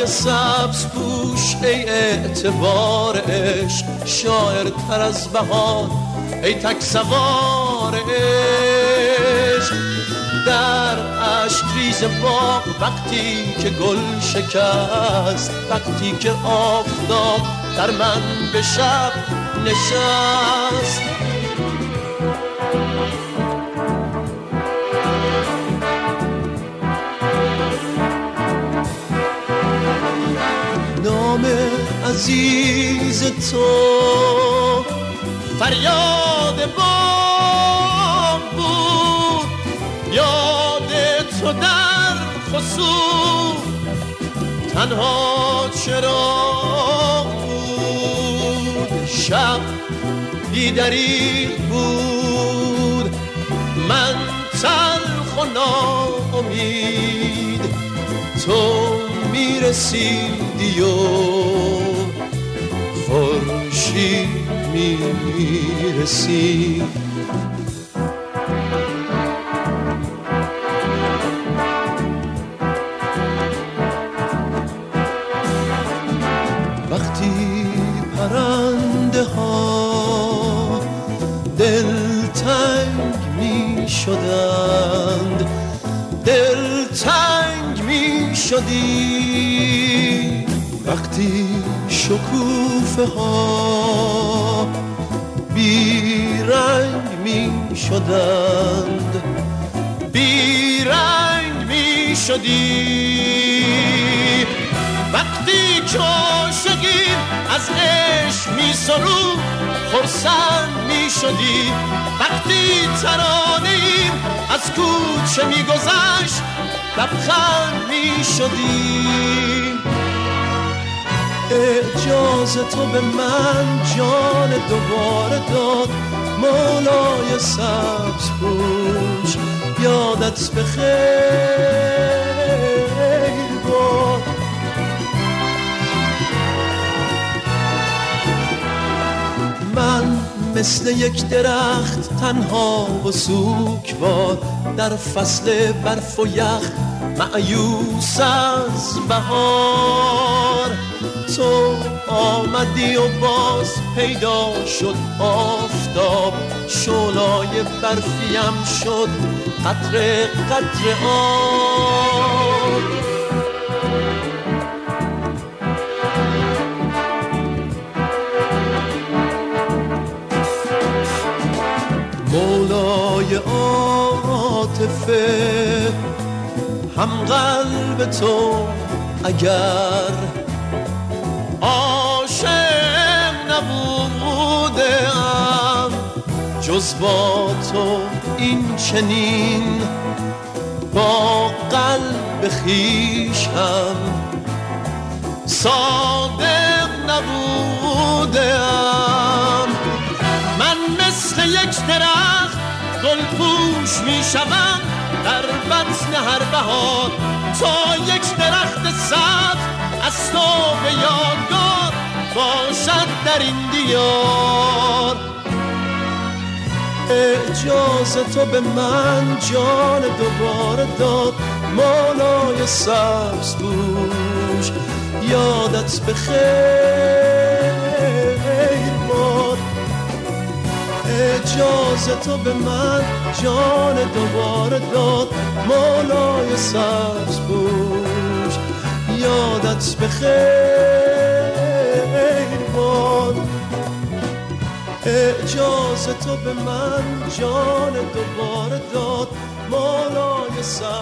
سبز پوش ای اعتبار عشق، شاعر تر از بهار ای تک سوار عشق. در عشق ریز باغ وقتی که گل شکست، وقتی که آفتاب در من به شب نشست. نام عزیز تو فریاد بام بود، یاد تو در خصوص تنها چرا بود. شب بیدری بود، من تلخ و ناامید، تو میرسیدی و خورشید میرسید. وقتی پرنده ها دلتنگ می شدند، دلتنگ می شدی. وقتی شکوفه ها بیرنگ می شدند، بیرنگ می شدی. وقتی که عاشقیم از عشق می سرود خرسند می شدی. وقتی ترانه‌ایم از کوچه می گذشت لبخند می شدی. اعجاز تو به من جان دوباره داد، مولای سبز پوش یادت بخیر باد. من مثل یک درخت تنها و سوگوار در فصل برف و یخ مأیوس از بهار. تو آمدی و باز پیدا شد آفتاب، شعله‌ای برفیم شد قطره قطره آب. مولای عاطفه هم قلب تو اگر عاشق نبودم، جز با تو این چنین با قلب خویش هم صادق نبودم. من مثل یک درخت گل پوش می شوم در بطن هر بهار، تا یک درخت سبز از تو به یادگار باشد در این دیار. اعجاز تو به من جان دوباره داد، مولای سبز پوش یادت بخیر باد. اعجاز تو به من جان دوباره داد، مولای سبز پوش یادت بخیر باد. اعجاز تو به من جان دوباره داد، مولای سبز